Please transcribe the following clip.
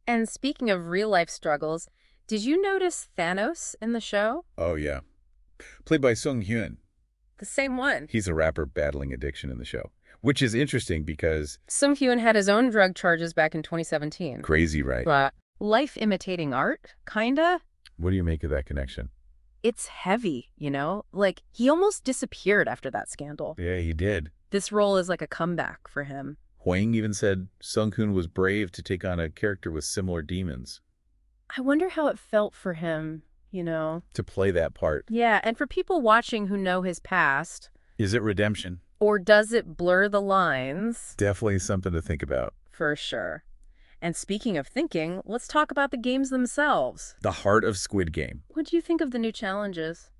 And speaking of real-life struggles, did you notice Thanos in the show? Oh, yeah. Played by Sung Hyun. The same one. He's a rapper battling addiction in the show, which is interesting because Sung Hyun had his own drug charges back in 2017. crazy, right? But life imitating art, kinda? What do you make of that connection? It's heavy, you know? Like, he almost disappeared after that scandal. Yeah, he did. This role is like a comeback for him. Hwang even said Sung-hoon was brave to take on a character with similar demons. I wonder how it felt for him, you know? To play that part. Yeah, and for people watching who know his past, Is it redemption? or does it blur the lines? Definitely something to think about. For sure. And speaking of thinking, let's talk about the games themselves. The heart of Squid Game. What do you think of the new challenges?